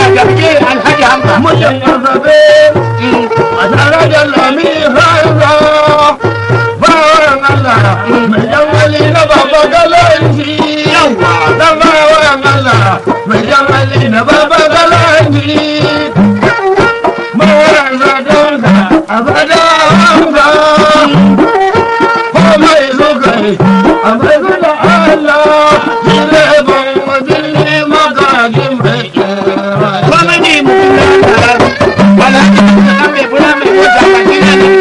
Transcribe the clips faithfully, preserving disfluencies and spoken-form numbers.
jabge alhaji hamza mutum azabe a tare da lami hanza bawan Allah mai jamali na baba galanci yawa na bawan Allah mai jamali na baba galanci bawan zadonsa a bada hanza ko mai zukai a bai zuwa Allah jile ban wajili magaji mai kera kuma ne mutum da wala ta mai bula mai wata bakina da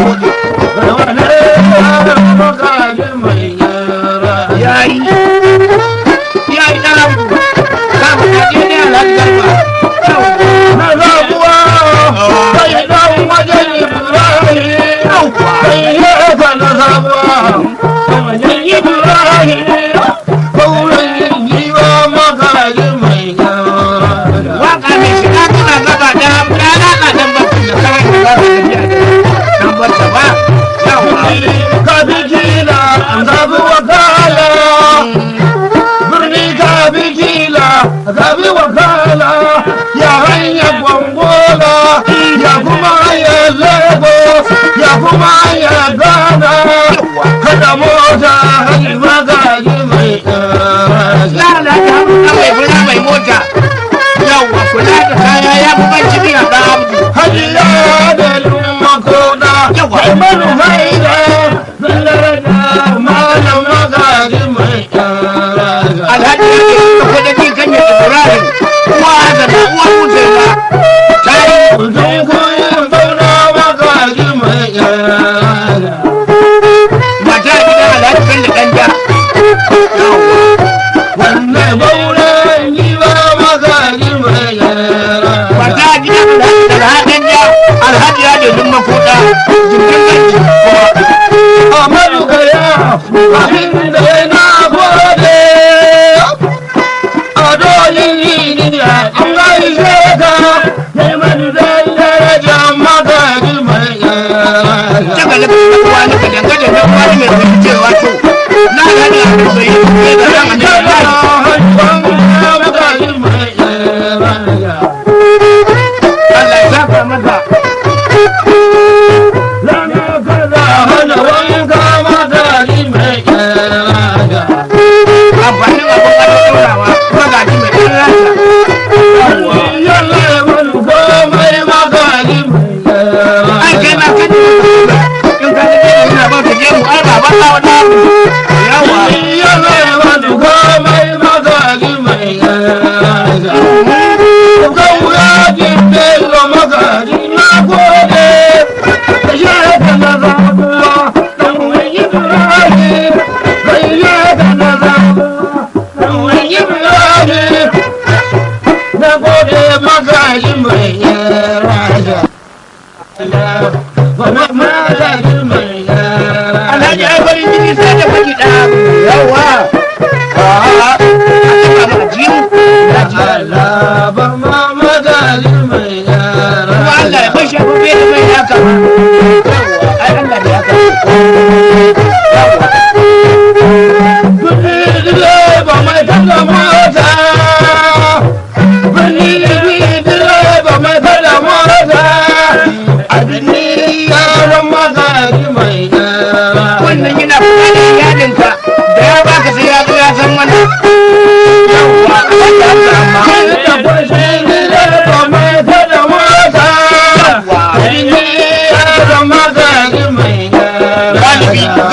yayi yayi dan ka mu je ne alhaji na zabuwa kai dan wajen Ibrahim kai ya fa na zabuwa wajen Ibrahim kaurin jiwa magaji mai gara waka mai shiga tana gaba da rana na dan bakin da kai da tafiya dan barka ba yawa ka bikila zabuwa kala birni ka bikila ka bi wakala ya hanya gwangola ya kuma ya lego ya kuma ya gana kada mota hali magaji mai ƙaraja la la ta mai bula mai mota yawa kula da kaya ya fi ban cibiya da abu hali ya da lumma koda kai manu haida zallarada malam magaji mai ƙaraja alhaji ya ke da kudin kan ya ibrahim uwa da na uwa musulma sai mutum koyin zauna magaji mai ƙaraja mata gida alhaji kan da danja wannan bauren yi ba magaji mai ƙaraja mata gida alhaji da danja alhaji ya da lumma koda jirgin ganci kuma Amadu kaya abin da na gode a dolin yiniya an gaishe ka sai mani zan daraja magaji mai ƙaraja daga lafiya kuwa na kadan gadan na kwari mai zai cewa to na gani a sai ya da ran da magaji mai ƙaraja Allah ya saka maka lana kaza hana wanka magaji mai ƙaraja amfanin abin ƙarfi ɗorawa magaji mai ɗan rasa yalla ya manu komai magaji mai ai kai ƙaraja ma kan in ka ga ina ba ka je mu ai ba ba ka wani abu yawa yalla ya manu komai magaji mai ƙaraja Gauraji bello magaji na gode da yadda na zabuwa dan wani Ibrahim da yadda na zabuwa dan wani Ibrahim na gode magaji mai ƙaraja magaji mai ƙaraja alhaji ai farin ciki sai da baki da yawa a a ba jiyu Allah ba ma magaji mai ƙaraja kuma Allah ya fashe mu bai da mai haka yawa ai Allah da haka yawa direba mai tada mota birni direba mai tada mota abinni yaran magaji mai gara wannan yana fita da iyalinka da ya baka sai ya zo ya san wannan yawa Allah ya haka amma da kwashe direba mai tada mota abinni yaran magaji mai gara galibi